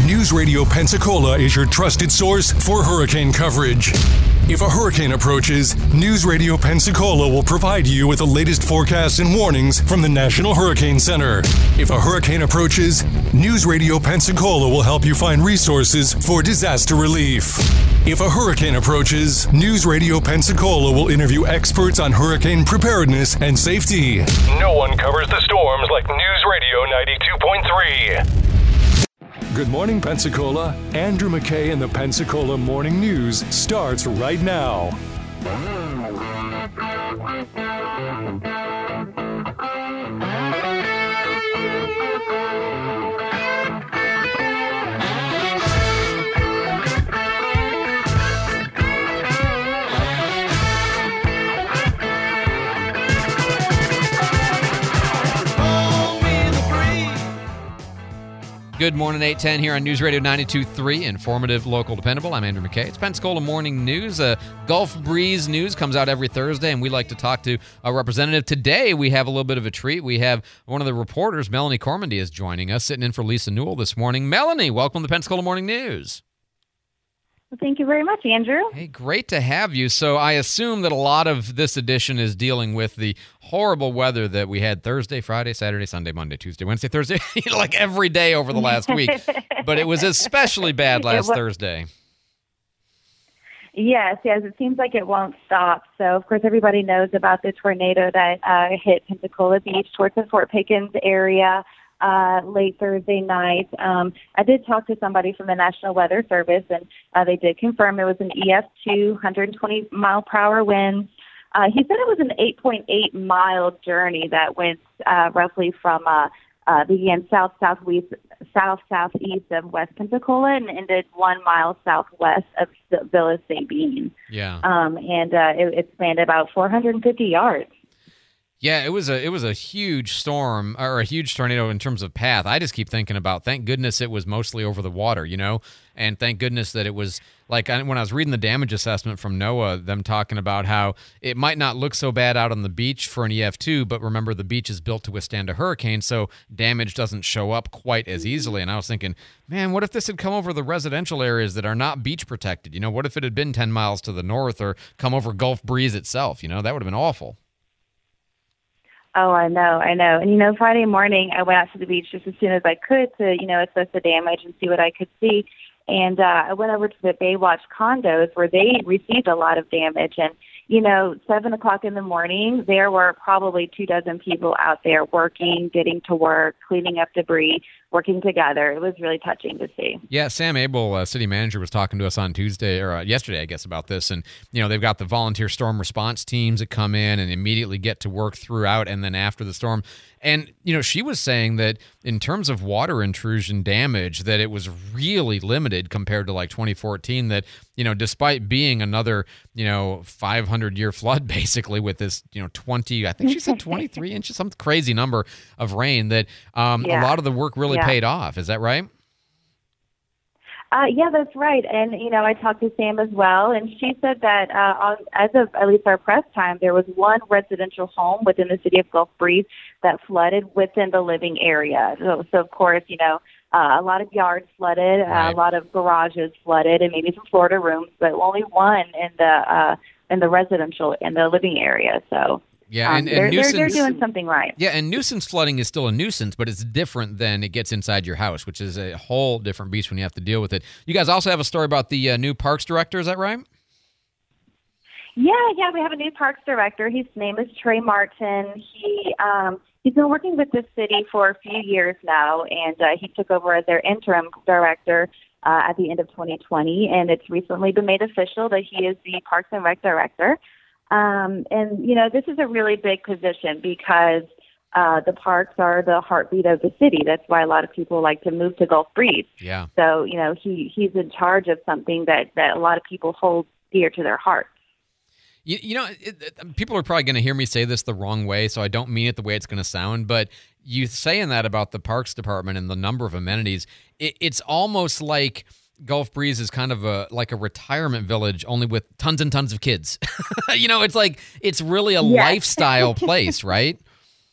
News Radio Pensacola is your trusted source for hurricane coverage. If a hurricane approaches, News Radio Pensacola will provide you with the latest forecasts and warnings from the National Hurricane Center. If a hurricane approaches, News Radio Pensacola will help you find resources for disaster relief. If a hurricane approaches, News Radio Pensacola will interview experts on hurricane preparedness and safety. No one covers the storms like News Radio 92.3. Good morning, Pensacola. Andrew McKay and the Pensacola Morning News starts right now. Good morning, 810 here on News Radio 92.3, informative, local, dependable. I'm Andrew McKay. It's Pensacola Morning News. Gulf Breeze News comes out every Thursday, and we like to talk to a representative. Today, we have a little bit of a treat. We have one of the reporters, Melanie Cormandy, is joining us, sitting in for Lisa Newell this morning. Melanie, welcome to Pensacola Morning News. Well, thank you very much, Andrew. Hey, great to have you. So I assume that a lot of this edition is dealing with the horrible weather that we had Thursday, Friday, Saturday, Sunday, Monday, Tuesday, Wednesday, Thursday, like every day over the last week. But it was especially bad last Thursday. Yes. It seems like it won't stop. So, of course, everybody knows about the tornado that hit Pensacola Beach towards the Fort Pickens area late Thursday night. I did talk to somebody from the National Weather Service, and they did confirm it was an EF2, 120-mile-per-hour winds. He said it was an 8.8-mile journey that went roughly from began southeast of West Pensacola and ended 1 mile southwest of the Villa Sabine. Yeah. And it spanned about 450 yards. Yeah, it was a huge storm, or a huge tornado in terms of path. I just keep thinking about, thank goodness it was mostly over the water, and thank goodness that it was, like when I was reading the damage assessment from NOAA, them talking about how it might not look so bad out on the beach for an EF2, but remember the beach is built to withstand a hurricane, so damage doesn't show up quite as easily. And I was thinking, man, what if this had come over the residential areas that are not beach protected? What if it had been 10 miles to the north or come over Gulf Breeze itself? That would have been awful. Oh, I know. And, Friday morning, I went out to the beach just as soon as I could to, assess the damage and see what I could see. And I went over to the Baywatch condos where they received a lot of damage. And, 7 o'clock in the morning, there were probably 24 people out there working, getting to work, cleaning up debris, working together. It was really touching to see. Yeah, Sam Abel, city manager, was talking to us on Tuesday, or yesterday, I guess, about this. And, they've got the volunteer storm response teams that come in and immediately get to work throughout and then after the storm. And, she was saying that in terms of water intrusion damage, that it was really limited compared to like 2014, that, despite being another, 500-year flood basically with this, 20, I think she said 23 inches, some crazy number of rain, that a lot of the work really paid off. Is that right? Yeah, that's right. And, I talked to Sam as well, and she said that as of at least our press time, there was one residential home within the city of Gulf Breeze that flooded within the living area. So of course, a lot of yards flooded, right. A lot of garages flooded, and maybe some Florida rooms, but only one in the residential, in the living area. So. Yeah, and they're nuisance, doing something right. Yeah, and nuisance flooding is still a nuisance, but it's different than it gets inside your house, which is a whole different beast when you have to deal with it. You guys also have a story about the new parks director, is that right? Yeah, we have a new parks director. His name is Trey Martin. He's been working with the city for a few years now, and he took over as their interim director at the end of 2020, and it's recently been made official that he is the Parks and Rec director. And, this is a really big position because the parks are the heartbeat of the city. That's why a lot of people like to move to Gulf Breeze. Yeah. So, he's in charge of something that a lot of people hold dear to their hearts. People are probably going to hear me say this the wrong way, so I don't mean it the way it's going to sound, but you saying that about the Parks Department and the number of amenities, it's almost like Gulf Breeze is kind of like a retirement village, only with tons and tons of kids. It's like, it's really a lifestyle place, right?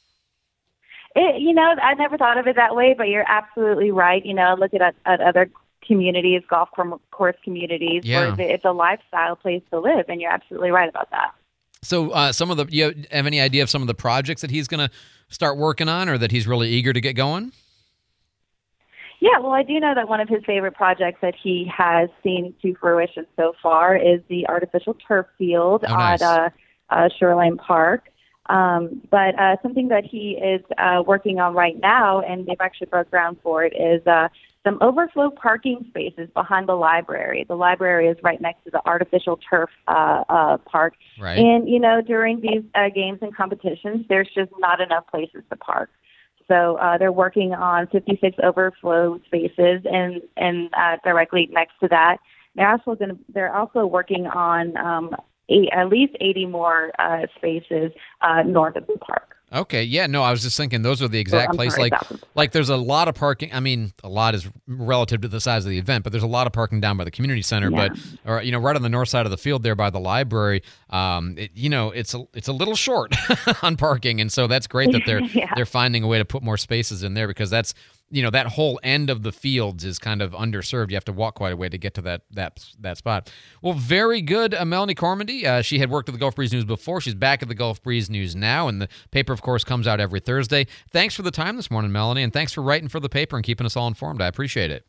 I never thought of it that way, but you're absolutely right. I look at other communities, golf course communities, where it's a lifestyle place to live, and you're absolutely right about that. So you have any idea of some of the projects that he's going to start working on or that he's really eager to get going? Yeah, well, I do know that one of his favorite projects that he has seen to fruition so far is the artificial turf field at Shoreline Park. But something that he is working on right now, and they've actually broke ground for it, is some overflow parking spaces behind the library. The library is right next to the artificial turf park. Right. And, during these games and competitions, there's just not enough places to park. So they're working on 56 overflow spaces and directly next to that. They're also working on at least 80 more spaces north of the park. Okay, yeah, no, I was just thinking those are the exact place. Like there's a lot of parking. I mean, a lot is relative to the size of the event, but there's a lot of parking down by the community center. Yeah. But right on the north side of the field there by the library, it's a little short on parking, and so that's great that they're finding a way to put more spaces in there, because that's that whole end of the fields is kind of underserved. You have to walk quite a way to get to that spot. Well, very good, Melanie Cormondy. She had worked at the Gulf Breeze News before. She's back at the Gulf Breeze News now, and the paper, of course, comes out every Thursday. Thanks for the time this morning, Melanie, and thanks for writing for the paper and keeping us all informed. I appreciate it.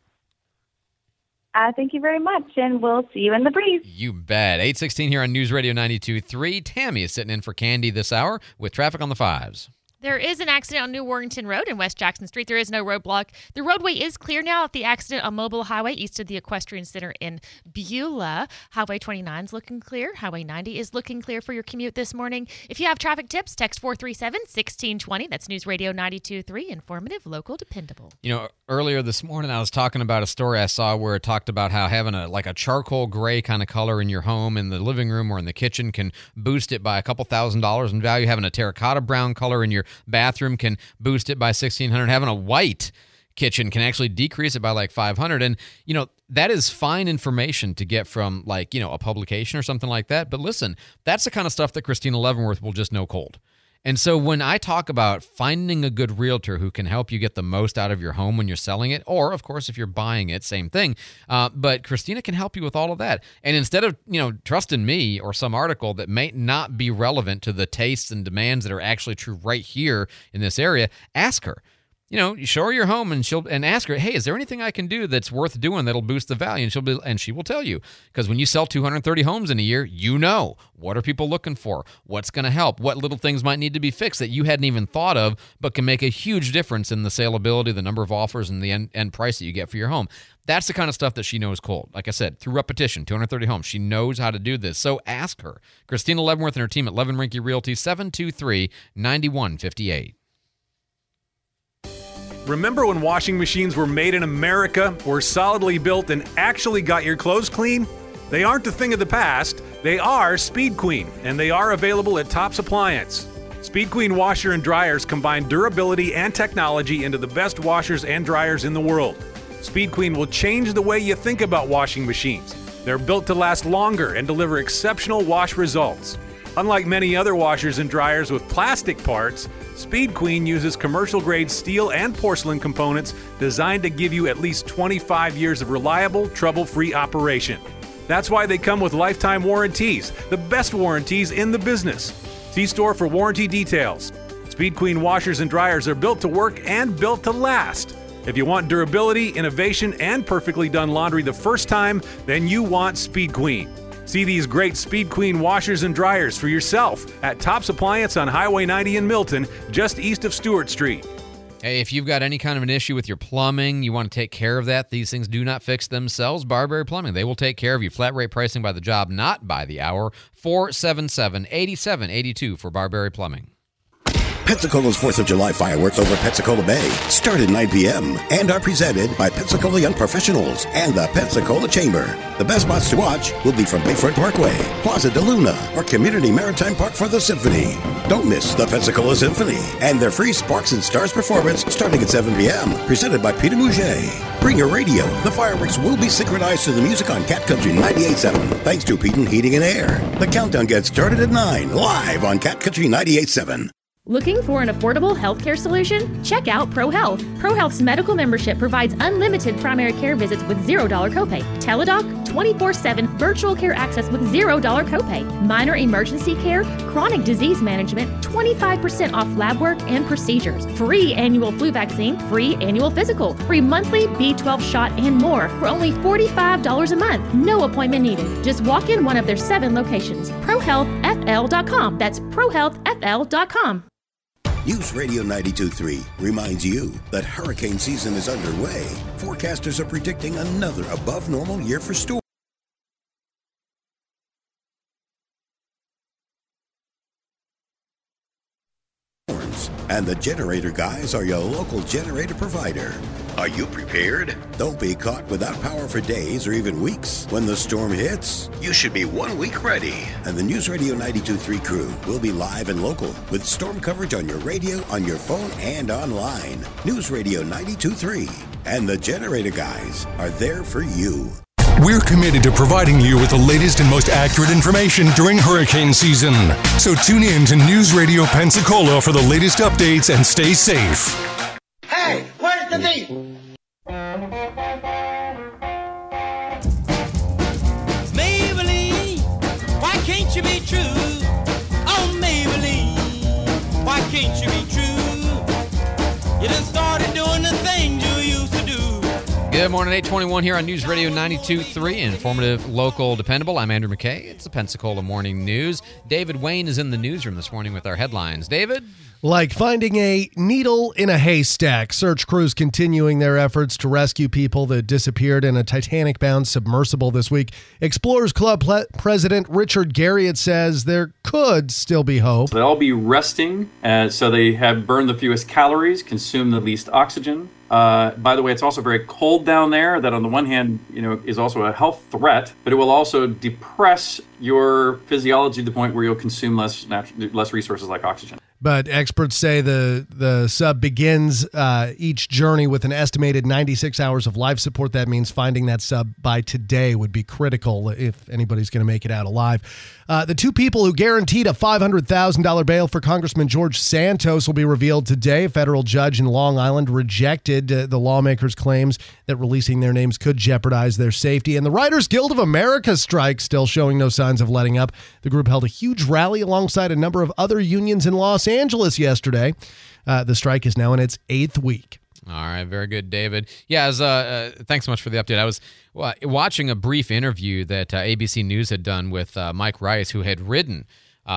Thank you very much, and we'll see you in the breeze. You bet. 8:16 here on News Radio 92.3. Tammy is sitting in for Candy this hour with traffic on the 5s. There is an accident on New Warrington Road in West Jackson Street. There is no roadblock. The roadway is clear now of the accident on Mobile Highway east of the Equestrian Center in Beulah. Highway 29 is looking clear. Highway 90 is looking clear for your commute this morning. If you have traffic tips, text 437-1620. That's News Radio 92.3, informative, local, dependable. Earlier this morning I was talking about a story I saw where it talked about how having a charcoal gray kind of color in your home in the living room or in the kitchen can boost it by a couple $1,000s in value. Having a terracotta brown color in your bathroom can boost it by $1,600. Having a white kitchen can actually decrease it by like $500. And that is fine information to get from a publication or something like that. But listen, that's the kind of stuff that Christina Leavenworth will just know cold. And so when I talk about finding a good realtor who can help you get the most out of your home when you're selling it, or, of course, if you're buying it, same thing. But Christina can help you with all of that. And instead of, trusting me or some article that may not be relevant to the tastes and demands that are actually true right here in this area, ask her. You show her your home and ask her, hey, is there anything I can do that's worth doing that'll boost the value? And she will tell you. Because when you sell 230 homes in a year, what are people looking for? What's going to help? What little things might need to be fixed that you hadn't even thought of, but can make a huge difference in the saleability, the number of offers, and the end price that you get for your home. That's the kind of stuff that she knows cold. Like I said, through repetition, 230 homes. She knows how to do this. So ask her. Christina Leavenworth and her team at Levin Rinke Realty, 723-9158. Remember when washing machines were made in America, were solidly built, and actually got your clothes clean? They aren't a thing of the past. They are Speed Queen, and they are available at Tops Appliance. Speed Queen washer and dryers combine durability and technology into the best washers and dryers in the world. Speed Queen will change the way you think about washing machines. They're built to last longer and deliver exceptional wash results. Unlike many other washers and dryers with plastic parts, Speed Queen uses commercial-grade steel and porcelain components designed to give you at least 25 years of reliable, trouble-free operation. That's why they come with lifetime warranties, the best warranties in the business. See store for warranty details. Speed Queen washers and dryers are built to work and built to last. If you want durability, innovation, and perfectly done laundry the first time, then you want Speed Queen. See these great Speed Queen washers and dryers for yourself at Tops Appliance on Highway 90 in Milton, just east of Stewart Street. Hey, if you've got any kind of an issue with your plumbing, you want to take care of that, these things do not fix themselves. Barberry Plumbing, they will take care of you. Flat rate pricing by the job, not by the hour. 477-8782 for Barberry Plumbing. Pensacola's 4th of July fireworks over Pensacola Bay start at 9 p.m. and are presented by Pensacola Young Professionals and the Pensacola Chamber. The best spots to watch will be from Bayfront Parkway, Plaza de Luna, or Community Maritime Park for the Symphony. Don't miss the Pensacola Symphony and their free Sparks and Stars performance starting at 7 p.m. presented by Peter Mouget. Bring your radio. The fireworks will be synchronized to the music on Cat Country 98.7 thanks to Peden Heating and Air. The countdown gets started at 9 live on Cat Country 98.7. Looking for an affordable healthcare solution? Check out ProHealth. ProHealth's medical membership provides unlimited primary care visits with $0 copay. Teladoc, 24/7 virtual care access with $0 copay. Minor emergency care, chronic disease management, 25% off lab work and procedures. Free annual flu vaccine, free annual physical, free monthly B12 shot, and more for only $45 a month. No appointment needed. Just walk in one of their 7 locations. ProHealthFL.com. That's ProHealthFL.com. News Radio 92.3 reminds you that hurricane season is underway. Forecasters are predicting another above-normal year for storms. And the Generator Guys are your local generator provider. Are you prepared? Don't be caught without power for days or even weeks. When the storm hits, you should be 1 week ready. And the News Radio 92.3 crew will be live and local with storm coverage on your radio, on your phone, and online. News Radio 92.3 and the Generator Guys are there for you. We're committed to providing you with the latest and most accurate information during hurricane season. So tune in to News Radio Pensacola for the latest updates and stay safe. Hey, where's the beef? Maybelline, why can't you be true? Oh, Maybelline, why can't you be true? You done started doing the things you used to do. Good morning, 821 here on News Radio 92.3, informative, local, dependable. I'm Andrew McKay. It's the Pensacola Morning News. David Wayne is in the newsroom this morning with our headlines. David? Like finding a needle in a haystack, search crews continuing their efforts to rescue people that disappeared in a Titanic-bound submersible this week. Explorers Club President Richard Garriott says there could still be hope. They'll all be resting, so they have burned the fewest calories, consumed the least oxygen. By the way, it's also very cold down there. That on the one hand, is also a health threat, but it will also depress your physiology to the point where you'll consume less resources like oxygen. But experts say the sub begins each journey with an estimated 96 hours of life support. That means finding that sub by today would be critical if anybody's going to make it out alive. The 2 people who guaranteed a $500,000 bail for Congressman George Santos will be revealed today. A federal judge in Long Island rejected the lawmakers' claims that releasing their names could jeopardize their safety. And the Writers Guild of America strike still showing no signs of letting up. The group held a huge rally alongside a number of other unions in Los Angeles yesterday. The strike is now in its 8th week. All right, very good, David. Yeah, thanks so much for the update. I was watching a brief interview that ABC News had done with Mike Rice, who had ridden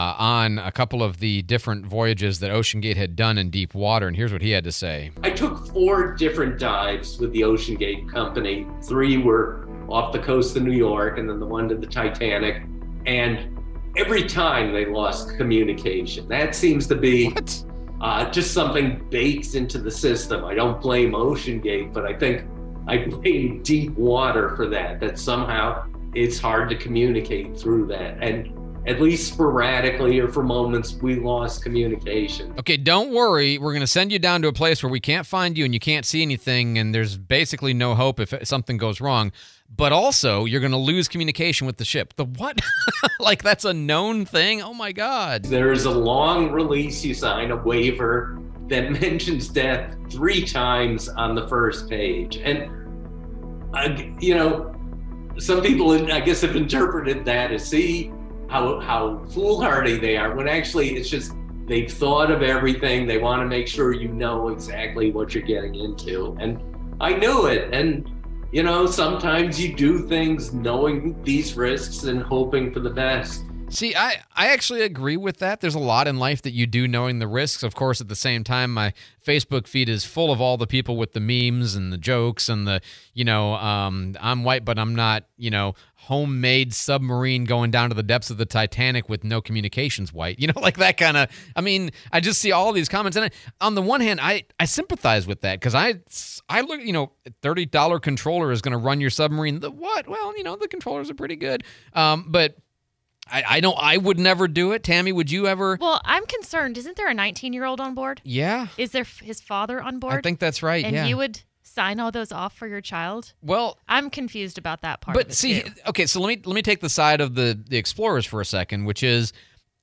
on a couple of the different voyages that OceanGate had done in deep water, and here's what he had to say. I took 4 different dives with the OceanGate company. 3 were off the coast of New York, and then the one to the Titanic, and every time they lost communication. That seems to be just something baked into the system. I don't blame OceanGate, but I think I blame deep water for that somehow it's hard to communicate through that. And at least sporadically or for moments, we lost communication. Okay, don't worry. We're going to send you down to a place where we can't find you and you can't see anything, and there's basically no hope if something goes wrong. But also, you're going to lose communication with the ship. The what? Like, that's a known thing? Oh, my God. There's a long release you sign, a waiver, that mentions death 3 times on the first page. And, some people, I guess, have interpreted that as, see how foolhardy they are, when actually it's just they've thought of everything. They want to make sure you know exactly what you're getting into. And I knew it. And sometimes you do things knowing these risks and hoping for the best. See, I actually agree with that. There's a lot in life that you do knowing the risks. Of course, at the same time, my Facebook feed is full of all the people with the memes and the jokes and the, I'm white, but I'm not, homemade submarine going down to the depths of the Titanic with no communications white. Like that kind of, I just see all these comments. And on the one hand, I sympathize with that because I look, $30 controller is going to run your submarine. The what? Well, the controllers are pretty good. But I would never do it. Tammy, would you ever? Well, I'm concerned. Isn't there a 19-year-old on board? Yeah. Is there his father on board? I think that's right, and you would sign all those off for your child? Well, I'm confused about that part. But see, okay, so let me take the side of the explorers for a second, which is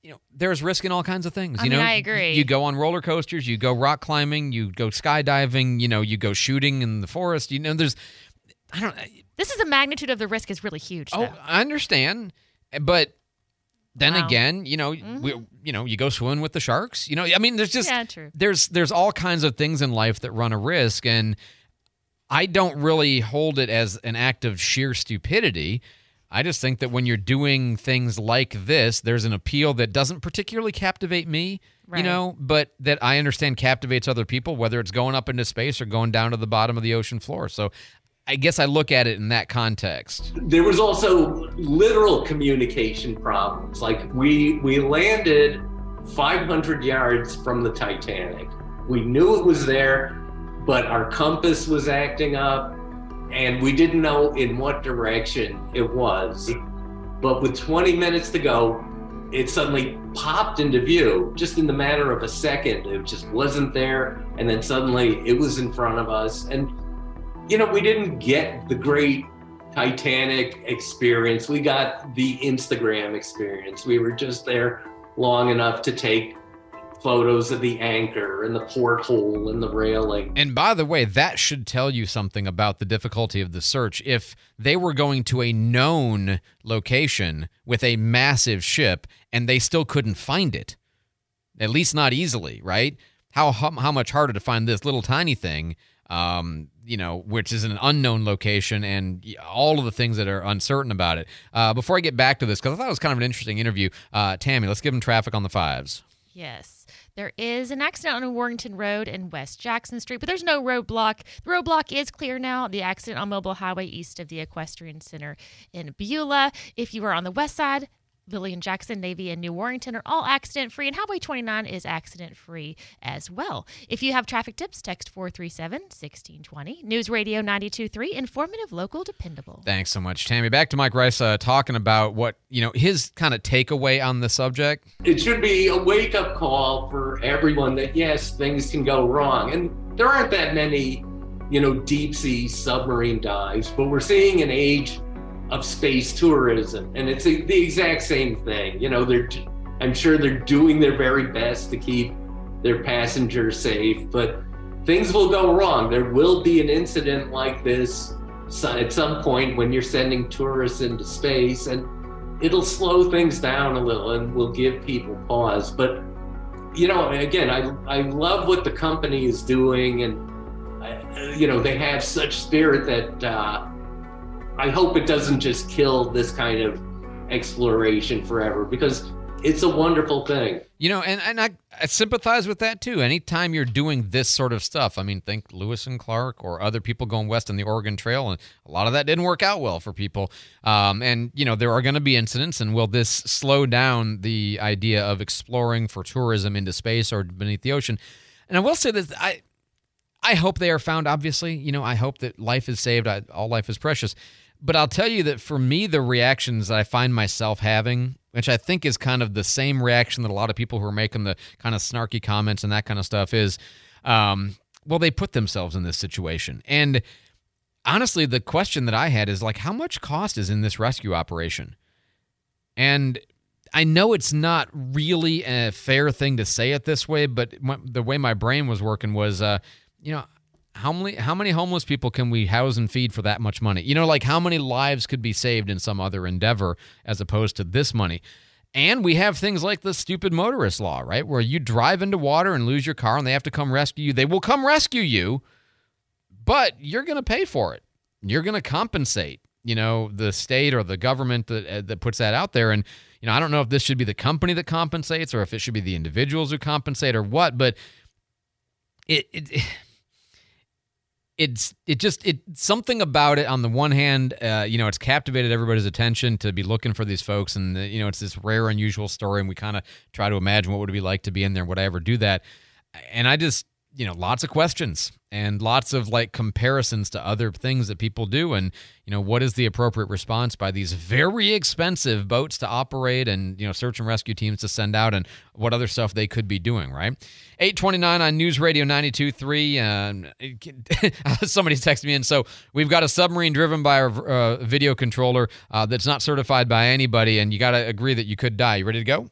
there's risk in all kinds of things. I agree. You go on roller coasters, you go rock climbing, you go skydiving, you go shooting in the forest. This is the magnitude of the risk is really huge. Oh, I understand, but then again, Mm-hmm. you go swimming with the sharks. There's just true. There's all kinds of things in life that run a risk, and I don't really hold it as an act of sheer stupidity. I just think that when you're doing things like this, there's an appeal that doesn't particularly captivate me, right. But that I understand captivates other people, whether it's going up into space or going down to the bottom of the ocean floor. So I guess I look at it in that context. There was also literal communication problems. Like we landed 500 yards from the Titanic. We knew it was there, but our compass was acting up. And we didn't know in what direction it was. But with 20 minutes to go, it suddenly popped into view just in the matter of a second. It just wasn't there. And then suddenly it was in front of us. And, we didn't get the great Titanic experience. We got the Instagram experience. We were just there long enough to take photos of the anchor and the porthole and the railing. And by the way, that should tell you something about the difficulty of the search. If they were going to a known location with a massive ship and they still couldn't find it, at least not easily, right? How much harder to find this little tiny thing, which is an unknown location, and all of the things that are uncertain about it. Before I get back to this, because I thought it was kind of an interesting interview, Tammy, let's give them traffic on the 5s. Yes. There is an accident on Warrington Road and West Jackson Street, but there's no roadblock. The roadblock is clear now. The accident on Mobile Highway east of the Equestrian Center in Beulah. If you are on the west side, Lillian Jackson, Navy, and New Warrington are all accident-free, and Highway 29 is accident-free as well. If you have traffic tips, text 437-1620. News Radio 92.3, informative, local, dependable. Thanks so much, Tammy. Back to Mike Rice talking about what, his kind of takeaway on the subject. It should be a wake-up call for everyone that, yes, things can go wrong. And there aren't that many, deep-sea submarine dives, but we're seeing an age of space tourism, and it's the exact same thing. I'm sure they're doing their very best to keep their passengers safe, but things will go wrong. There will be an incident like this at some point when you're sending tourists into space, and it'll slow things down a little and will give people pause. But again, I love what the company is doing, and they have such spirit that I hope it doesn't just kill this kind of exploration forever, because it's a wonderful thing. And I sympathize with that too. Anytime you're doing this sort of stuff, think Lewis and Clark or other people going west on the Oregon Trail, and a lot of that didn't work out well for people. And there are going to be incidents, and will this slow down the idea of exploring for tourism into space or beneath the ocean? And I will say this, I hope they are found, obviously. I hope that life is saved. All life is precious. But I'll tell you that for me, the reactions that I find myself having, which I think is kind of the same reaction that a lot of people who are making the kind of snarky comments and that kind of stuff is, they put themselves in this situation. And honestly, the question that I had is how much cost is in this rescue operation? And I know it's not really a fair thing to say it this way, but the way my brain was working was, how many homeless people can we house and feed for that much money? How many lives could be saved in some other endeavor as opposed to this money? And we have things like the stupid motorist law, right? Where you drive into water and lose your car and they have to come rescue you. They will come rescue you, but you're going to pay for it. You're going to compensate, the state or the government that puts that out there. And, I don't know if this should be the company that compensates or if it should be the individuals who compensate or what, but it's something about it. On the one hand, it's captivated everybody's attention to be looking for these folks, and it's this rare, unusual story, and we kind of try to imagine what would it be like to be in there. Would I ever do that? And I just lots of questions and lots of like comparisons to other things that people do. And, what is the appropriate response by these very expensive boats to operate and, search and rescue teams to send out, and what other stuff they could be doing, right? 8:29 on News Radio 92.3. Somebody texted me, and so we've got a submarine driven by a video controller that's not certified by anybody, and you got to agree that you could die. You ready to go?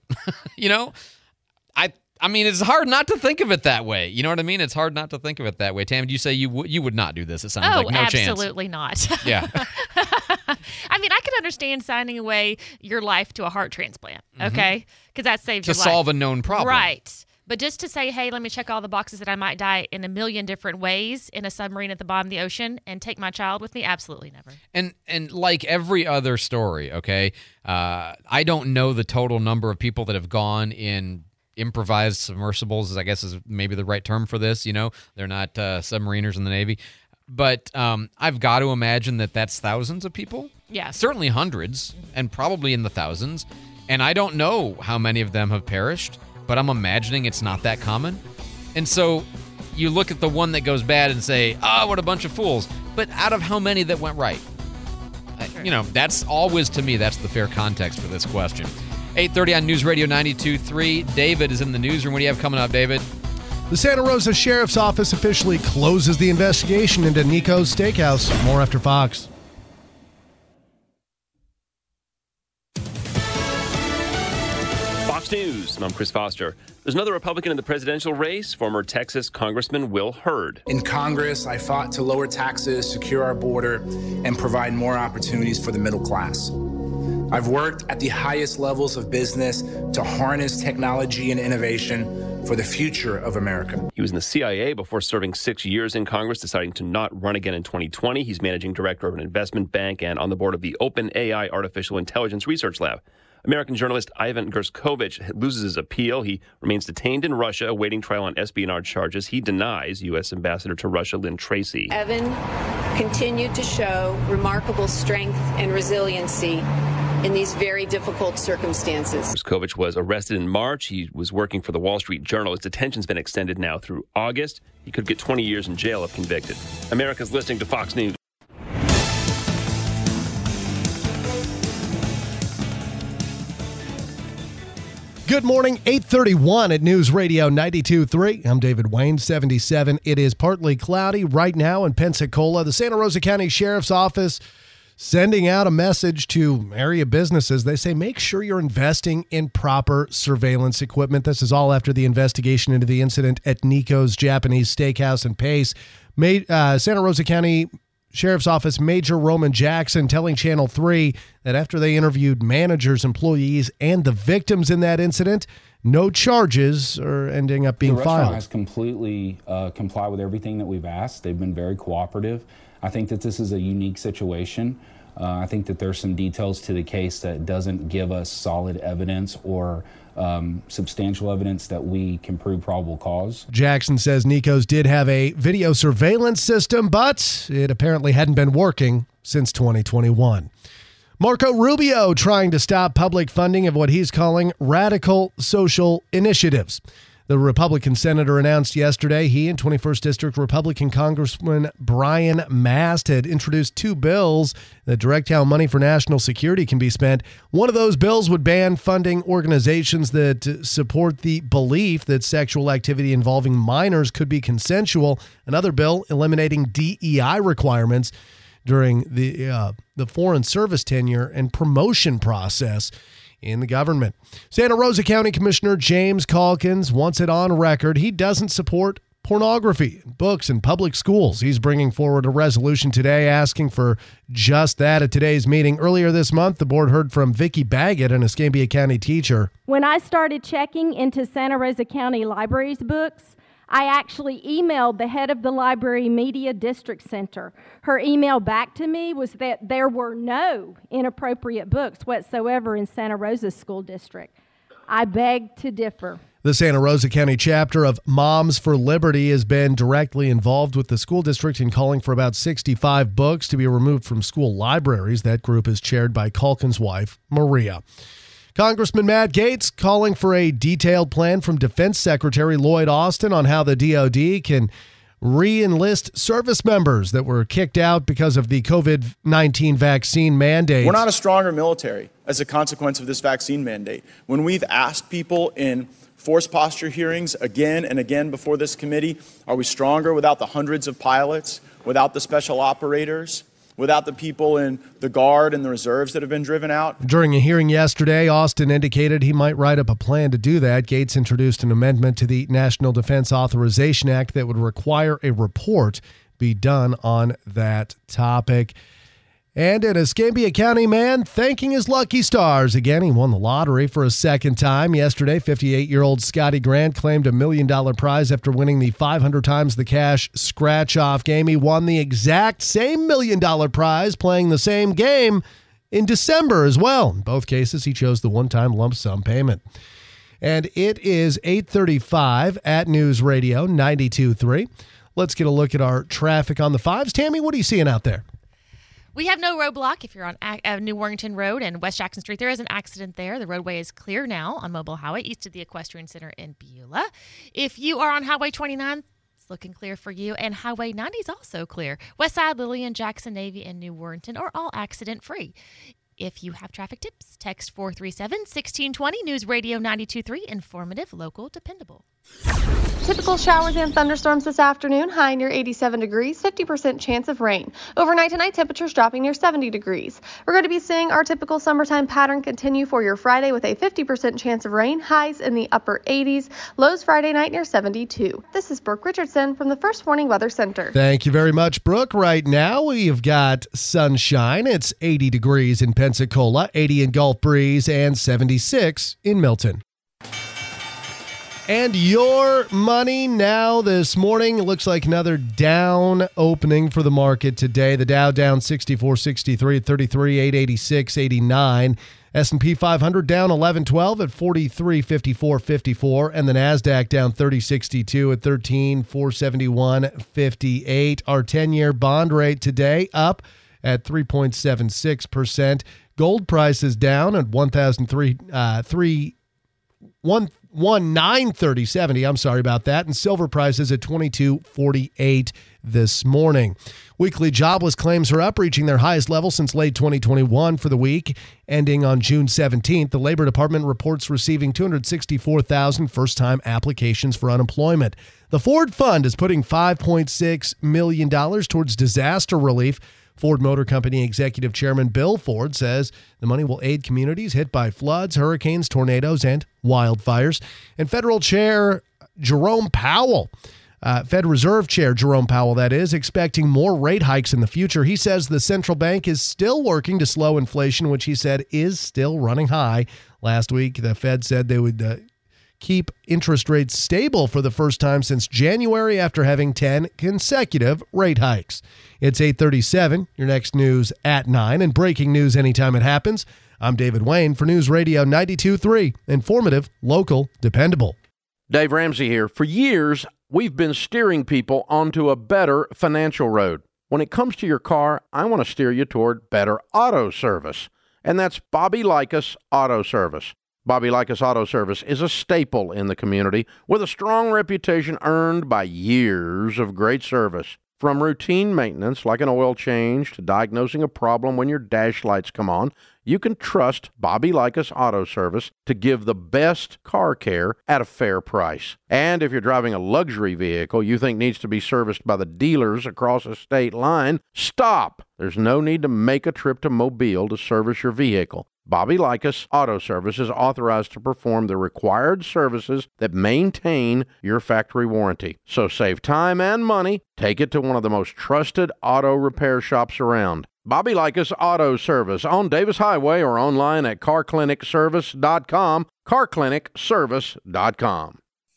I mean, it's hard not to think of it that way. You know what I mean? It's hard not to think of it that way. Tam, you say you would not do this. It sounds like no chance. Absolutely not. Yeah. I mean, I could understand signing away your life to a heart transplant, okay? Because that saves your life. To solve a known problem. Right. But just to say, hey, let me check all the boxes that I might die in a million different ways in a submarine at the bottom of the ocean and take my child with me? Absolutely never. And like every other story, okay, I don't know the total number of people that have gone in improvised submersibles, I guess is maybe the right term for this. They're not submariners in the Navy. But I've got to imagine that that's thousands of people. Yeah. Certainly hundreds, and probably in the thousands. And I don't know how many of them have perished, but I'm imagining it's not that common. And so you look at the one that goes bad and say, oh, what a bunch of fools. But out of how many that went right? That's always, to me, that's the fair context for this question. 8:30 on News Radio 92.3. David is in the newsroom. What do you have coming up, David? The Santa Rosa Sheriff's Office officially closes the investigation into Nico's Steakhouse. More after Fox. Fox News. I'm Chris Foster. There's another Republican in the presidential race, former Texas Congressman Will Hurd. In Congress, I fought to lower taxes, secure our border, and provide more opportunities for the middle class. I've worked at the highest levels of business to harness technology and innovation for the future of America. He was in the CIA before serving 6 years in Congress, deciding to not run again in 2020. He's managing director of an investment bank and on the board of the OpenAI Artificial Intelligence Research Lab. American journalist Ivan Gerskovich loses his appeal. He remains detained in Russia, awaiting trial on espionage charges. He denies U.S. Ambassador to Russia Lynn Tracy. Evan continued to show remarkable strength and resiliency in these very difficult circumstances. Gerskovich was arrested in March. He was working for the Wall Street Journal. His detention's been extended now through August. He could get 20 years in jail if convicted. America's listening to Fox News. Good morning, 8:31 at News Radio 92.3. I'm David Wayne, 77. It is partly cloudy right now in Pensacola. The Santa Rosa County Sheriff's Office sending out a message to area businesses. They say make sure you're investing in proper surveillance equipment. This is all after the investigation into the incident at Nico's Japanese Steakhouse in Pace. Santa Rosa County Sheriff's Office Major Roman Jackson telling Channel 3 that after they interviewed managers, employees, and the victims in that incident, no charges are ending up being filed. The restaurant has completely complied with everything that we've asked. They've been very cooperative. I think that this is a unique situation. I think that there's some details to the case that doesn't give us solid evidence or substantial evidence that we can prove probable cause. Jackson says Nico's did have a video surveillance system, but it apparently hadn't been working since 2021. Marco Rubio trying to stop public funding of what he's calling radical social initiatives. The Republican senator announced yesterday he and 21st District Republican Congressman Brian Mast had introduced two bills that direct how money for national security can be spent. One of those bills would ban funding organizations that support the belief that sexual activity involving minors could be consensual. Another bill eliminating DEI requirements during the foreign service tenure and promotion process in the government. Santa Rosa County Commissioner James Calkins wants it on record he doesn't support pornography in books in public schools. He's bringing forward a resolution today asking for just that at today's meeting. Earlier this month, the board heard from Vicki Baggett, an Escambia County teacher. When I started checking into Santa Rosa County Library's books, I actually emailed the head of the Library Media District Center. Her email back to me was that there were no inappropriate books whatsoever in Santa Rosa School District. I beg to differ. The Santa Rosa County chapter of Moms for Liberty has been directly involved with the school district in calling for about 65 books to be removed from school libraries. That group is chaired by Calkins' wife, Maria. Congressman Matt Gaetz calling for a detailed plan from Defense Secretary Lloyd Austin on how the DoD can re-enlist service members that were kicked out because of the COVID-19 vaccine mandate. We're not a stronger military as a consequence of this vaccine mandate. When we've asked people in force posture hearings again and again before this committee, are we stronger without the hundreds of pilots, without the special operators, without the people in the Guard and the reserves that have been driven out? During a hearing yesterday, Austin indicated he might write up a plan to do that. Gaetz introduced an amendment to the National Defense Authorization Act that would require a report be done on that topic. And an Escambia County man thanking his lucky stars. Again, he won the lottery for a second time. Yesterday, 58-year-old Scotty Grant claimed a $1 million prize after winning the 500 times the cash scratch-off game. He won the exact same $1 million prize playing the same game in December as well. In both cases, he chose the one-time lump sum payment. And it is 8:35 at News Radio 92.3. Let's get a look at our traffic on the fives. Tammy, what are you seeing out there? We have no roadblock if you're on New Warrington Road and West Jackson Street. There is an accident there. The roadway is clear now on Mobile Highway east of the Equestrian Center in Beulah. If you are on Highway 29, it's looking clear for you. And Highway 90 is also clear. Westside, Lillian, Jackson, Navy, and New Warrington are all accident-free. If you have traffic tips, text 437-1620, News Radio 92.3, informative, local, dependable. Typical showers and thunderstorms this afternoon, high near 87 degrees, 50% chance of rain. Overnight tonight, temperatures dropping near 70 degrees. We're going to be seeing our typical summertime pattern continue for your Friday with a 50% chance of rain, highs in the upper 80s, lows Friday night near 72. This is Brooke Richardson from the First Warning Weather Center. Thank you very much, Brooke. Right now, we've got sunshine. It's 80 degrees in Pensacola, 80 in Gulf Breeze, and 76 in Milton. And your money now this morning. It looks like another down opening for the market today. The Dow down 64.63 at 33,886.89. S&P 500 down 11.12 at 43.54.54. And the NASDAQ down 30.62 at 13,471.58. Our 10-year bond rate today up at 3.76%. Gold price is down at 1930.70. I'm sorry about that. And silver prices at 22.48 this morning. Weekly jobless claims are up, reaching their highest level since late 2021 for the week ending on June 17th. The Labor Department reports receiving 264,000 first-time applications for unemployment. The Ford Fund is putting $5.6 million towards disaster relief. Ford Motor Company Executive Chairman Bill Ford says the money will aid communities hit by floods, hurricanes, tornadoes, and wildfires. And Federal Chair Jerome Powell, Fed Reserve Chair Jerome Powell, that is, expecting more rate hikes in the future. He says the central bank is still working to slow inflation, which he said is still running high. Last week, the Fed said they would keep interest rates stable for the first time since January after having 10 consecutive rate hikes. It's 8:37. Your next news at 9. And breaking news anytime it happens. I'm David Wayne for News Radio 92.3. Informative, local, dependable. Dave Ramsey here. For years, we've been steering people onto a better financial road. When it comes to your car, I want to steer you toward better auto service. And that's Bobby Likas Auto Service. Bobby Likas Auto Service is a staple in the community with a strong reputation earned by years of great service. From routine maintenance like an oil change to diagnosing a problem when your dash lights come on, you can trust Bobby Likas Auto Service to give the best car care at a fair price. And if you're driving a luxury vehicle you think needs to be serviced by the dealers across a state line, stop! There's no need to make a trip to Mobile to service your vehicle. Bobby Likas Auto Service is authorized to perform the required services that maintain your factory warranty. So save time and money. Take it to one of the most trusted auto repair shops around. Bobby Likas Auto Service on Davis Highway or online at carclinicservice.com, carclinicservice.com.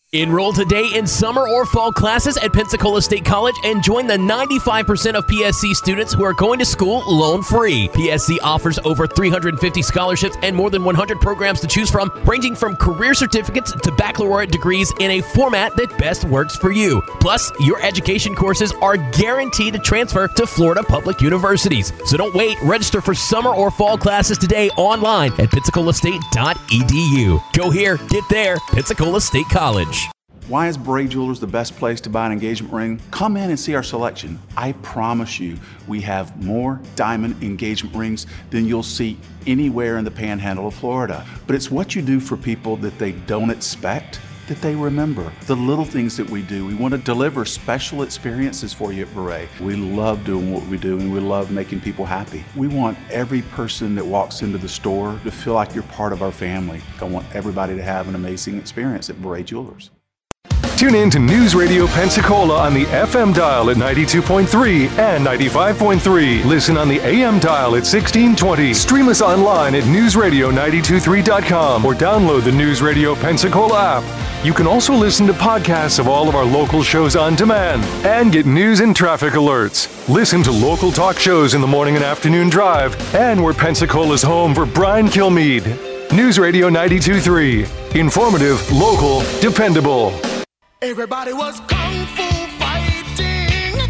Enroll today in summer or fall classes at Pensacola State College and join the 95% of PSC students who are going to school loan-free. PSC offers over 350 scholarships and more than 100 programs to choose from, ranging from career certificates to baccalaureate degrees in a format that best works for you. Plus, your education courses are guaranteed to transfer to Florida public universities. So don't wait. Register for summer or fall classes today online at PensacolaState.edu. Go here, get there, Pensacola State College. Why is Bray Jewelers the best place to buy an engagement ring? Come in and see our selection. I promise you, we have more diamond engagement rings than you'll see anywhere in the panhandle of Florida. But it's what you do for people that they don't expect that they remember. The little things that we do. We want to deliver special experiences for you at Beret. We love doing what we do and we love making people happy. We want every person that walks into the store to feel like you're part of our family. I want everybody to have an amazing experience at Beret Jewelers. Tune in to News Radio Pensacola on the FM dial at 92.3 and 95.3. Listen on the AM dial at 1620. Stream us online at newsradio923.com or download the News Radio Pensacola app. You can also listen to podcasts of all of our local shows on demand and get news and traffic alerts. Listen to local talk shows in the morning and afternoon drive, and we're Pensacola's home for Brian Kilmeade. News Radio 92.3. Informative, local, dependable. Everybody was kung fu fighting.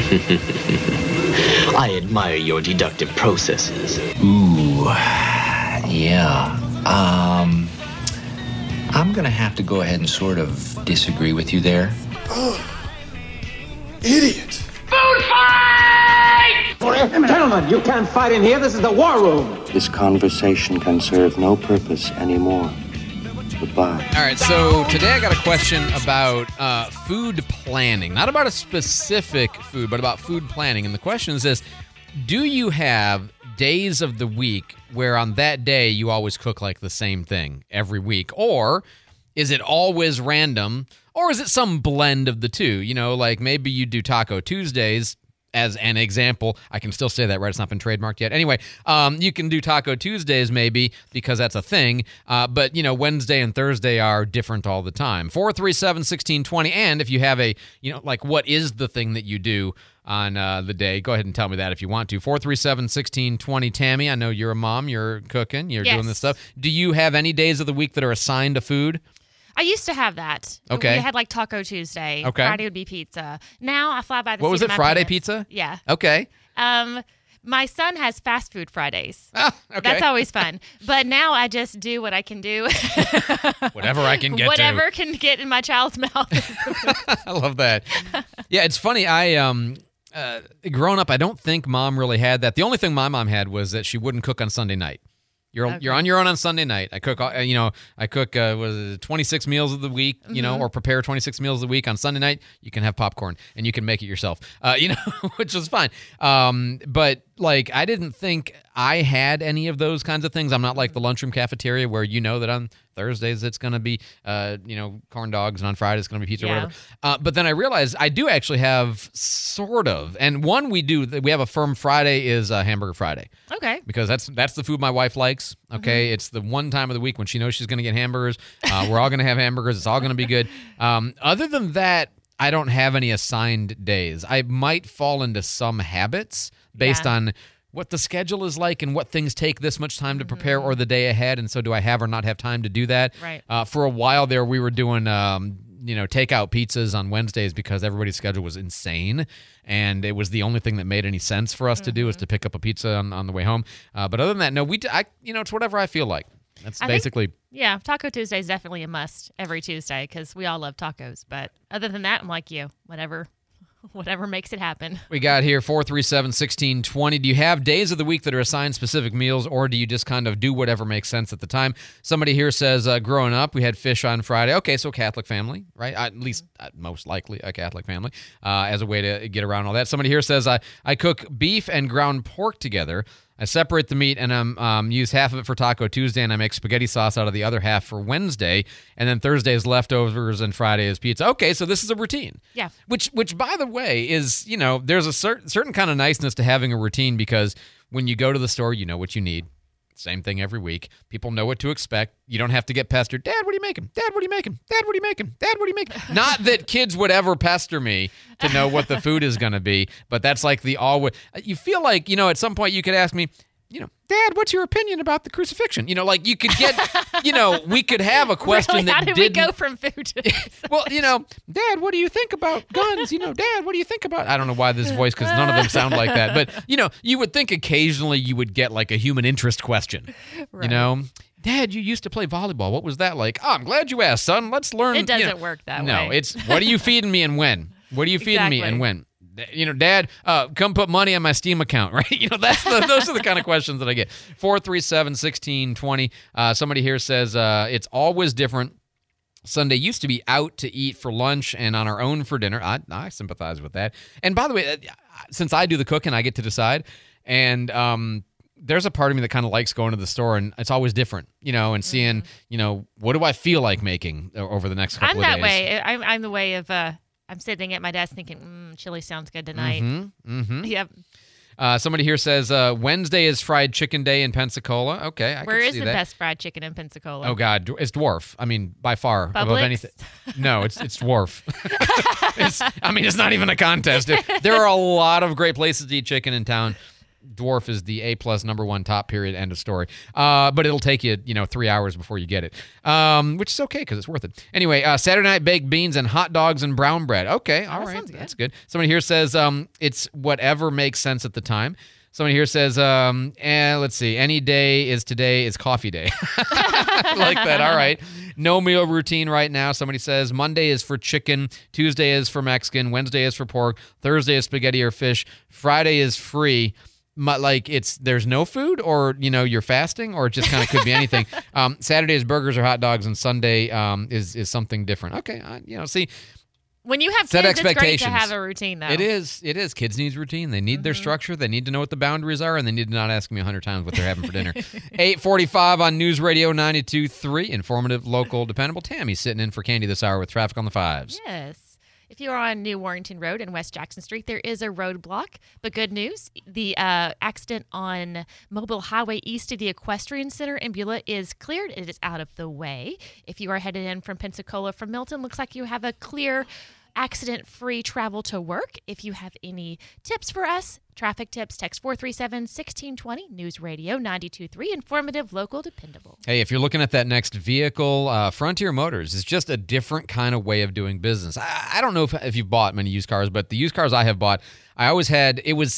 I admire your deductive processes. Ooh, yeah. I'm gonna have to go ahead and sort of disagree with you there. Oh, idiot. Food fight! Gentlemen, you can't fight in here. This is the war room. This conversation can serve no purpose anymore. Goodbye. All right, so today I got a question about food planning. Not about a specific food, but about food planning. And the question is this: do you have days of the week where on that day you always cook like the same thing every week? Or is it always random? Or is it some blend of the two? You know, like maybe you do Taco Tuesdays, as an example. I can still say that, right? It's not been trademarked yet. Anyway, you can do Taco Tuesdays maybe because that's a thing. But, you know, Wednesday and Thursday are different all the time. 437-1620. And if you have a, you know, like what is the thing that you do on the day, go ahead and tell me that if you want to. 437-1620. Tammy, I know you're a mom. You're cooking. You're doing this stuff. Do you have any days of the week that are assigned to food? I used to have that. Okay. We had like Taco Tuesday. Okay. Friday would be pizza. Now I fly by the What was seat it, of my Friday pants. pizza? Yeah. Okay. My son has fast food Fridays. Ah, okay. That's always fun. But now I just do what I can do. Whatever I can get Whatever can get in my child's mouth. I love that. Yeah, it's funny. I growing up, I don't think mom really had that. The only thing my mom had was that she wouldn't cook on Sunday night. You're on your own on Sunday night. I cook, was it 26 meals of the week, you know, or prepare 26 meals a week on Sunday night. You can have popcorn and you can make it yourself, which was fine. But like, I didn't think I had any of those kinds of things. I'm not like the lunchroom cafeteria where you know that on Thursdays it's going to be, corn dogs, and on Fridays it's going to be pizza or whatever. But then I realized I do actually have sort of, and one we have a firm Friday is Hamburger Friday. Okay. Because that's the food my wife likes. Okay. It's the one time of the week when she knows she's going to get hamburgers. We're all going to have hamburgers. It's all going to be good. Other than that, I don't have any assigned days. I might fall into some habits based on what the schedule is like and what things take this much time to prepare or the day ahead. And so do I have or not have time to do that? Right. For a while there, we were doing, takeout pizzas on Wednesdays because everybody's schedule was insane. And it was the only thing that made any sense for us to do is to pick up a pizza on the way home. But other than that, no, it's whatever I feel like. That's basically. Taco Tuesday is definitely a must every Tuesday because we all love tacos. But other than that, I'm like you, whatever makes it happen. We got here 437-1620. Do you have days of the week that are assigned specific meals, or do you just kind of do whatever makes sense at the time? Somebody here says, growing up, we had fish on Friday. Okay, so Catholic family, right? At least, most likely, a Catholic family, as a way to get around all that. Somebody here says, I cook beef and ground pork together. I separate the meat and use half of it for Taco Tuesday, and I make spaghetti sauce out of the other half for Wednesday, and then Thursday is leftovers and Friday is pizza. Okay, so this is a routine. Yeah. Which by the way, is, there's a certain kind of niceness to having a routine because when you go to the store, you know what you need. Same thing every week. People know what to expect. You don't have to get pestered. Dad, what are you making? Dad, what are you making? Dad, what are you making? Dad, what are you making? Not that kids would ever pester me to know what the food is going to be, but that's like the always. You feel like, at some point you could ask me, Dad, what's your opinion about the crucifixion? Like you could get, we could have a question really? that How did we go from food to well, Dad, what do you think about guns? Dad, what do you think about? I don't know why this voice, because none of them sound like that. But, you would think occasionally you would get like a human interest question, Right. Dad, you used to play volleyball. What was that like? Oh, I'm glad you asked, son. Let's learn. It doesn't work that way. No, it's what are you feeding me and when? What are you feeding me and when? Dad, come put money on my Steam account, right? Those are the kind of questions that I get. 437-1620. Somebody here says it's always different. Sunday used to be out to eat for lunch and on our own for dinner. I sympathize with that. And by the way, since I do the cooking, I get to decide. And there's a part of me that kind of likes going to the store, and it's always different, and seeing, what do I feel like making over the next couple of days. I'm that way. I'm the way of... I'm sitting at my desk thinking, chili sounds good tonight. Mm-hmm. Yep. Somebody here says Wednesday is fried chicken day in Pensacola. Okay, I Where can is see the that. best fried chicken in Pensacola? Oh God, it's Dwarf. I mean, by far above Publix? anything. No, it's Dwarf. It's not even a contest. There are a lot of great places to eat chicken in town. Dwarf is the A+ #1 top, period, end of story. But it'll take you, 3 hours before you get it, which is okay because it's worth it. Anyway, Saturday night baked beans and hot dogs and brown bread. Okay, all right, that's good. Somebody here says it's whatever makes sense at the time. Somebody here says, let's see, any day is today is coffee day. I like that. All right. No meal routine right now. Somebody says Monday is for chicken, Tuesday is for Mexican, Wednesday is for pork, Thursday is spaghetti or fish, Friday is free. There's no food, or you're fasting, or it just kind of could be anything. Saturday is burgers or hot dogs, and Sunday is something different. Okay, see, when you have set kids, it's great expectations. to have a routine, though. It is. Kids need routine. They need their structure. They need to know what the boundaries are, and they need to not ask me 100 times what they're having for dinner. 8:45 on News Radio 92.3, informative, local, dependable. Tammy's sitting in for Candy this hour with traffic on the fives. Yes. If you are on New Warrington Road and West Jackson Street, there is a roadblock. But good news, the accident on Mobile Highway east of the Equestrian Center in Beulah is cleared. It is out of the way. If you are headed in from Pensacola from Milton, looks like you have a clear accident-free travel to work. If you have any tips for us, traffic tips, text 437-1620, News Radio 92.3, informative, local, dependable. Hey, if you're looking at that next vehicle, Frontier Motors is just a different kind of way of doing business. I don't know if you've bought many used cars, but the used cars I have bought, I always had,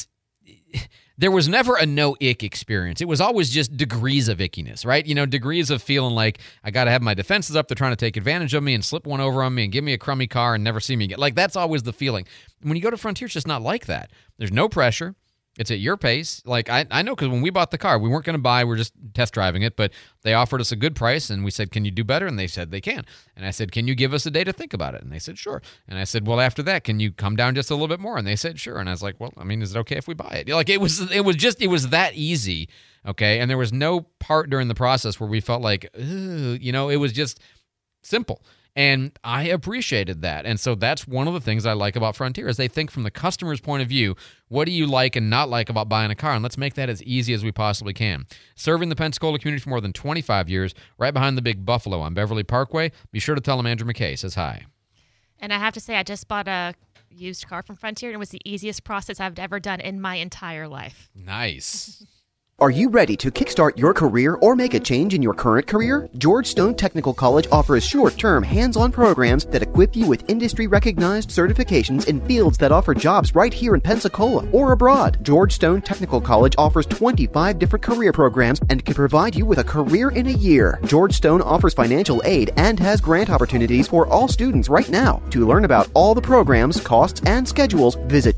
there was never a no-ick experience. It was always just degrees of ickiness, right? Degrees of feeling like I got to have my defenses up. They're trying to take advantage of me and slip one over on me and give me a crummy car and never see me again. Like, that's always the feeling. When you go to Frontier, it's just not like that. There's no pressure. It's at your pace. Like, I know, because when we bought the car, we weren't going to buy. We're just test driving it, but they offered us a good price, and we said, can you do better? And they said they can. And I said, can you give us a day to think about it? And they said, sure. And I said, well, after that, can you come down just a little bit more? And they said, sure. And I was like, well, is it okay if we buy it? Like, it was that easy, okay? And there was no part during the process where we felt like, it was just simple. And I appreciated that. And so that's one of the things I like about Frontier is they think from the customer's point of view, what do you like and not like about buying a car? And let's make that as easy as we possibly can. Serving the Pensacola community for more than 25 years, right behind the Big Buffalo on Beverly Parkway. Be sure to tell them Andrew McKay says hi. And I have to say, I just bought a used car from Frontier, and it was the easiest process I've ever done in my entire life. Nice. Are you ready to kickstart your career or make a change in your current career? George Stone Technical College offers short-term, hands-on programs that equip you with industry-recognized certifications in fields that offer jobs right here in Pensacola or abroad. George Stone Technical College offers 25 different career programs and can provide you with a career in a year. George Stone offers financial aid and has grant opportunities for all students right now. To learn about all the programs, costs, and schedules, visit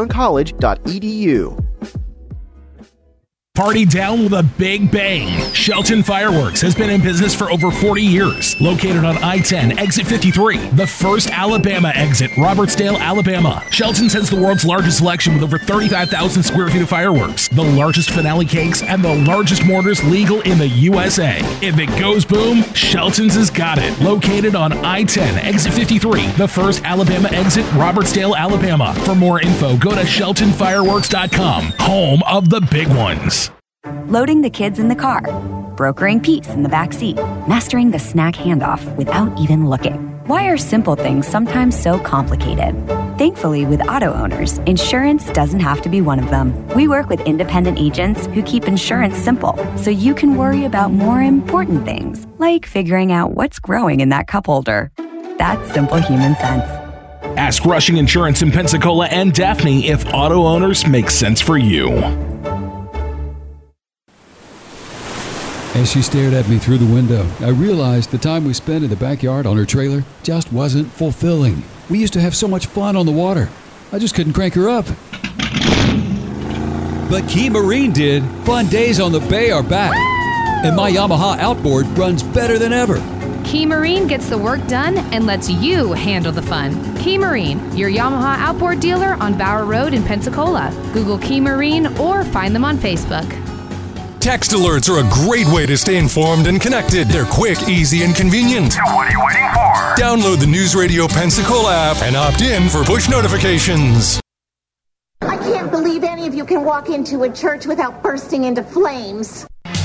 georgestoncollege.edu. Party down with a big bang. Shelton Fireworks has been in business for over 40 years. Located on I-10, exit 53, the first Alabama exit, Robertsdale, Alabama. Shelton's has the world's largest selection with over 35,000 square feet of fireworks, the largest finale cakes, and the largest mortars legal in the USA. If it goes boom, Shelton's has got it. Located on I-10, exit 53, the first Alabama exit, Robertsdale, Alabama. For more info, go to SheltonFireworks.com, home of the big ones. loading the kids in the car, brokering peace in the back seat, mastering the snack handoff without even looking. Why are simple things sometimes so complicated? Thankfully, with auto owners, insurance doesn't have to be one of them. We work with independent agents who keep insurance simple, so you can worry about more important things, like figuring out what's growing in that cup holder. That's simple human sense. Ask Rushing Insurance in Pensacola and Daphne if auto owners make sense for you. As she stared at me through the window, I realized the time we spent in the backyard on her trailer just wasn't fulfilling. We used to have so much fun on the water. I just couldn't crank her up. But Key Marine did. Fun days on the bay are back. And my Yamaha outboard runs better than ever. Key Marine gets the work done and lets you handle the fun. Key Marine, your Yamaha outboard dealer on Bower Road in Pensacola. Google Key Marine or find them on Facebook. Text alerts are a great way to stay informed and connected. They're quick, easy, and convenient. So what are you waiting for? Download the News Radio Pensacola app and opt in for push notifications. I can't believe any of you can walk into a church without bursting into flames.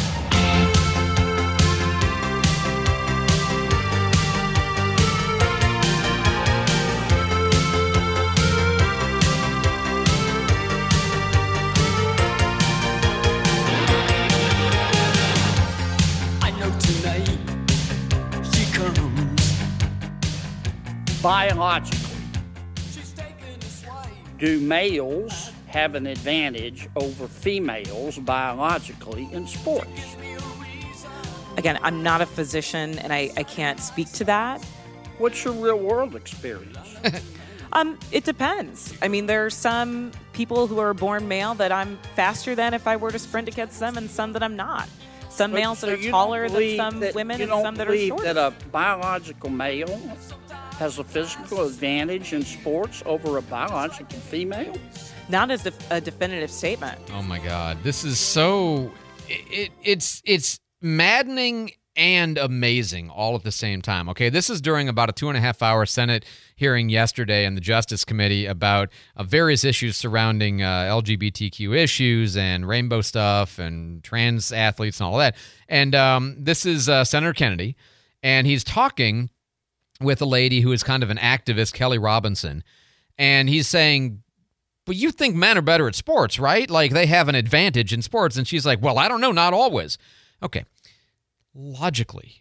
Biologically, do males have an advantage over females biologically in sports? Again, I'm not a physician and I can't speak to that. What's your real world experience? It depends. I mean, there are some people who are born male that I'm faster than if I were to sprint against them, and some that I'm not. Some males that are taller than some women, and some that are shorter. You don't believe that a biological male has a physical advantage in sports over a biological female? Not as a definitive statement. Oh my God, this is so it's maddening and amazing all at the same time. Okay, this is during about a 2.5-hour Senate hearing yesterday in the Justice Committee about various issues surrounding LGBTQ issues and rainbow stuff and trans athletes and all of that. And this is Senator Kennedy, and he's talking with a lady who is kind of an activist, Kelly Robinson, and he's saying, but you think men are better at sports, right? Like they have an advantage in sports. And she's like, well, I don't know, not always. Okay. Logically,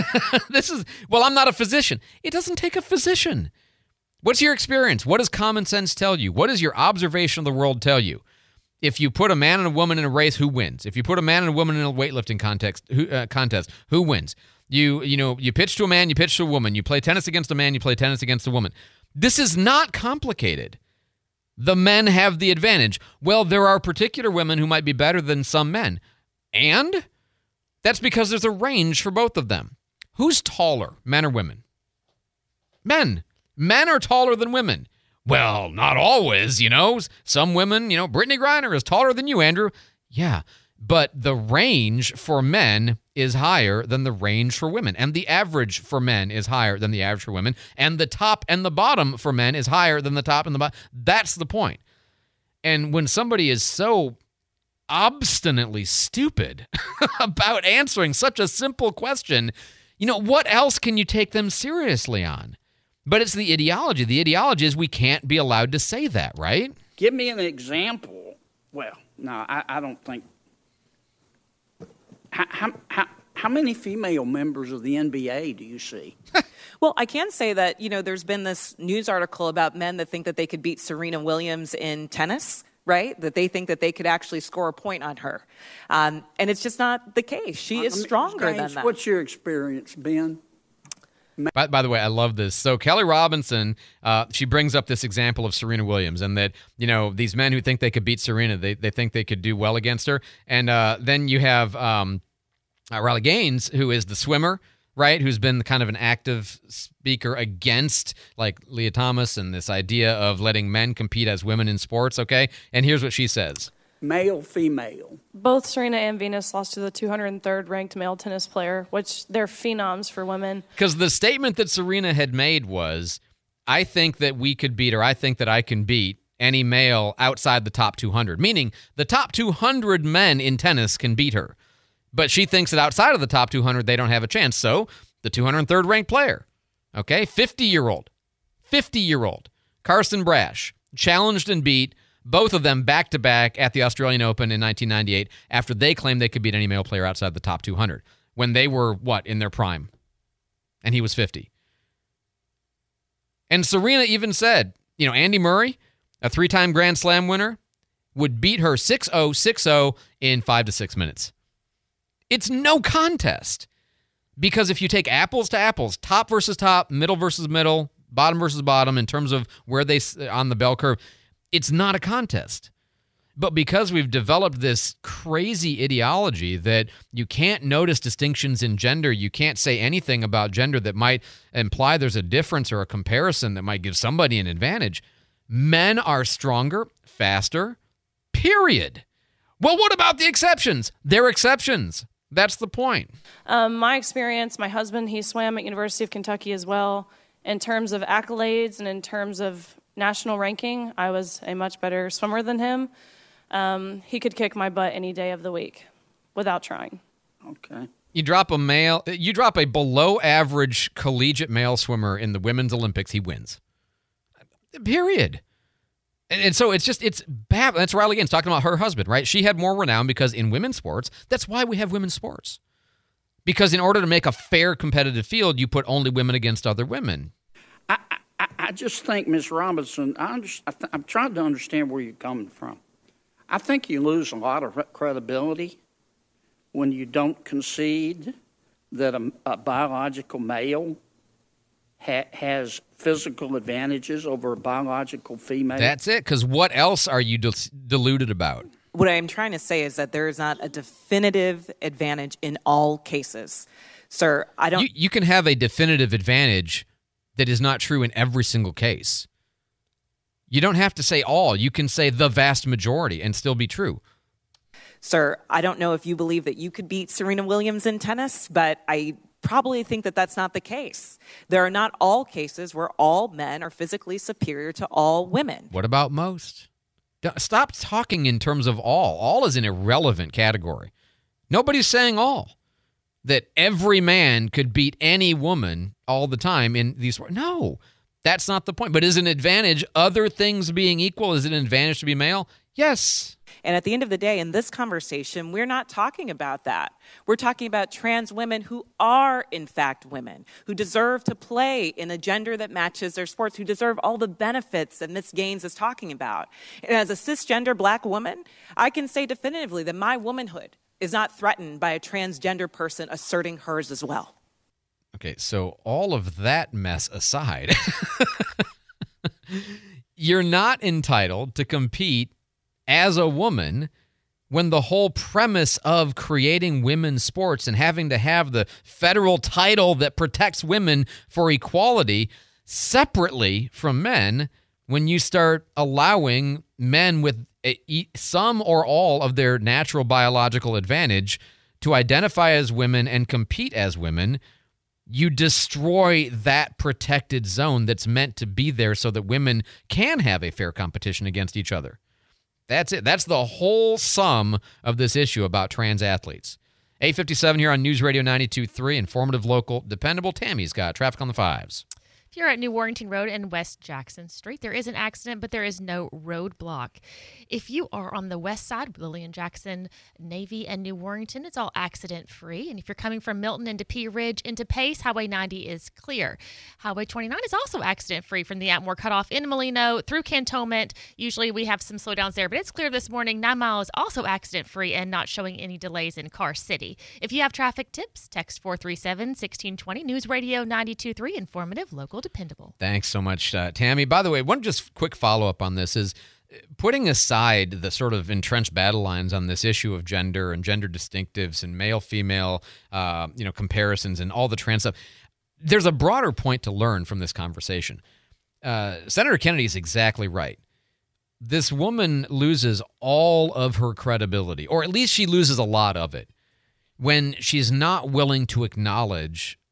I'm not a physician. It doesn't take a physician. What's your experience? What does common sense tell you? What does your observation of the world tell you? If you put a man and a woman in a race, who wins? If you put a man and a woman in a weightlifting contest, who wins? You pitch to a man, you pitch to a woman. You play tennis against a man, you play tennis against a woman. This is not complicated. The men have the advantage. Well, there are particular women who might be better than some men. And that's because there's a range for both of them. Who's taller, men or women? Men. Men are taller than women. Well, not always, Some women, Brittany Griner is taller than you, Andrew. Yeah, but the range for men is higher than the range for women. And the average for men is higher than the average for women. And the top and the bottom for men is higher than the top and the bottom. That's the point. And when somebody is so obstinately stupid about answering such a simple question, what else can you take them seriously on? But it's the ideology. The ideology is we can't be allowed to say that, right? Give me an example. Well, no, I don't think. How many female members of the NBA do you see? Well, I can say that, there's been this news article about men that think that they could beat Serena Williams in tennis, right? That they think that they could actually score a point on her. And it's just not the case. She is stronger than that. What's your experience, Ben? By the way, I love this. So Kelly Robinson, she brings up this example of Serena Williams and that, these men who think they could beat Serena, they think they could do well against her. And then you have Riley Gaines, who is the swimmer, right, who's been kind of an active speaker against, like, Leah Thomas and this idea of letting men compete as women in sports, okay? And here's what she says. Male, female. Both Serena and Venus lost to the 203rd ranked male tennis player, which they're phenoms for women. Because the statement that Serena had made was, I think that we could beat her, I think that I can beat any male outside the top 200, meaning the top 200 men in tennis can beat her. But she thinks that outside of the top 200, they don't have a chance. So the 203rd ranked player, okay, 50-year-old, Karsten Brash, challenged and beat both of them back-to-back at the Australian Open in 1998 after they claimed they could beat any male player outside the top 200 when they were, in their prime? And he was 50. And Serena even said, Andy Murray, a 3-time Grand Slam winner, would beat her 6-0, 6-0 in 5 to 6 minutes. It's no contest. Because if you take apples to apples, top versus top, middle versus middle, bottom versus bottom, in terms of where they on the bell curve, it's not a contest. But because we've developed this crazy ideology that you can't notice distinctions in gender, you can't say anything about gender that might imply there's a difference or a comparison that might give somebody an advantage, men are stronger, faster, period. Well, what about the exceptions? They're exceptions. That's the point. My experience, my husband, he swam at University of Kentucky as well. In terms of accolades and in terms of national ranking, I was a much better swimmer than him. He could kick my butt any day of the week without trying. Okay. You drop a below average collegiate male swimmer in the women's Olympics, he wins. Period. And so it's bad. That's Riley Gaines talking about her husband, right? She had more renown because in women's sports, that's why we have women's sports. Because in order to make a fair competitive field, you put only women against other women. I just think, Ms. Robinson, I'm trying to understand where you're coming from. I think you lose a lot of credibility when you don't concede that a biological male has physical advantages over a biological female. That's it, because what else are you deluded about? What I'm trying to say is that there is not a definitive advantage in all cases. Sir, I don't... You can have a definitive advantage that is not true in every single case. You don't have to say all. You can say the vast majority and still be true. Sir, I don't know if you believe that you could beat Serena Williams in tennis, but I probably think that that's not the case. There are not all cases where all men are physically superior to all women. What about most? Stop talking in terms of all. All is an irrelevant category. Nobody's saying all. That every man could beat any woman all the time in these. No, that's not the point. But is it an advantage, other things being equal, is it an advantage to be male? Yes. And at the end of the day, in this conversation, we're not talking about that. We're talking about trans women who are, in fact, women, who deserve to play in a gender that matches their sports, who deserve all the benefits that Ms. Gaines is talking about. And as a cisgender black woman, I can say definitively that my womanhood is not threatened by a transgender person asserting hers as well. Okay, so all of that mess aside, you're not entitled to compete as a woman when the whole premise of creating women's sports and having to have the federal title that protects women for equality separately from men, when you start allowing men with some or all of their natural biological advantage to identify as women and compete as women, you destroy that protected zone that's meant to be there so that women can have a fair competition against each other. That's it. That's the whole sum of this issue about trans athletes. 8:57 here on News Radio 92.3, informative, local, dependable. Tammy's got traffic on the fives. If you're at New Warrington Road and West Jackson Street, there is an accident, but there is no roadblock. If you are on the west side, Lillian Jackson, Navy, and New Warrington, it's all accident-free. And if you're coming from Milton into Pea Ridge into Pace, Highway 90 is clear. Highway 29 is also accident-free from the Atmore cutoff in Molino through Cantonment. Usually we have some slowdowns there, but it's clear this morning. 9 Mile is also accident-free and not showing any delays in Car City. If you have traffic tips, text 437-1620. News Radio 92.3, informative, local, dependable. Thanks so much, Tammy. By the way, one just quick follow-up on this is putting aside the sort of entrenched battle lines on this issue of gender and gender distinctives and male-female comparisons and all the trans stuff. There's a broader point to learn from this conversation. Senator Kennedy is exactly right. This woman loses all of her credibility, or at least she loses a lot of it, when she's not willing to acknowledge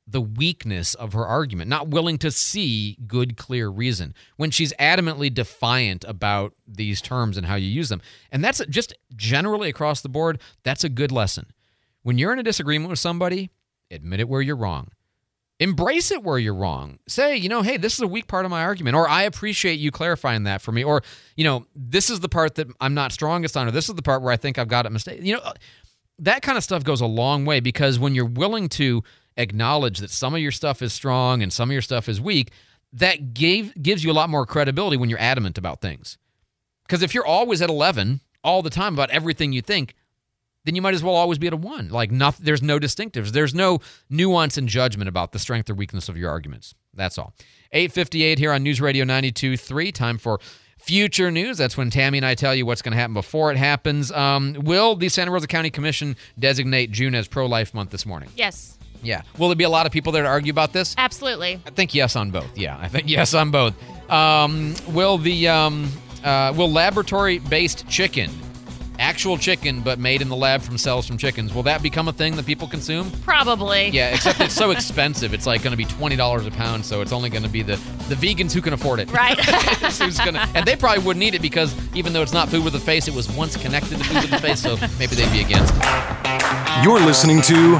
the weakness of her argument, not willing to see good, clear reason when she's adamantly defiant about these terms and how you use them. And that's just generally across the board, that's a good lesson. When you're in a disagreement with somebody, admit it where you're wrong. Embrace it where you're wrong. Say, hey, this is a weak part of my argument, or I appreciate you clarifying that for me, or, this is the part that I'm not strongest on, or this is the part where I think I've got it mistaken. That kind of stuff goes a long way, because when you're willing to acknowledge that some of your stuff is strong and some of your stuff is weak, that gives you a lot more credibility when you're adamant about things. Because if you're always at 11 all the time about everything you think, then you might as well always be at a 1. Like, there's no distinctives. There's no nuance and judgment about the strength or weakness of your arguments. That's all. 8:58 here on News Radio 92.3. Time for Future News. That's when Tammy and I tell you what's going to happen before it happens. Will the Santa Rosa County Commission designate June as Pro-Life Month this morning? Yes. Yeah. Will there be a lot of people there to argue about this? Absolutely. I think yes on both. Yeah, I think yes on both. Will laboratory-based chicken, actual chicken but made in the lab from cells from chickens, will that become a thing that people consume? Probably. Yeah, except it's so expensive. It's like going to be $20 a pound, so it's only going to be the vegans who can afford it. Right. And they probably wouldn't eat it because even though it's not food with a face, it was once connected to food with a face, so maybe they'd be against it. You're listening to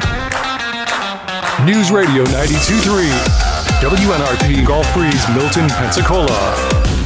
News Radio 92.3, WNRP Gulf Breeze, Milton, Pensacola.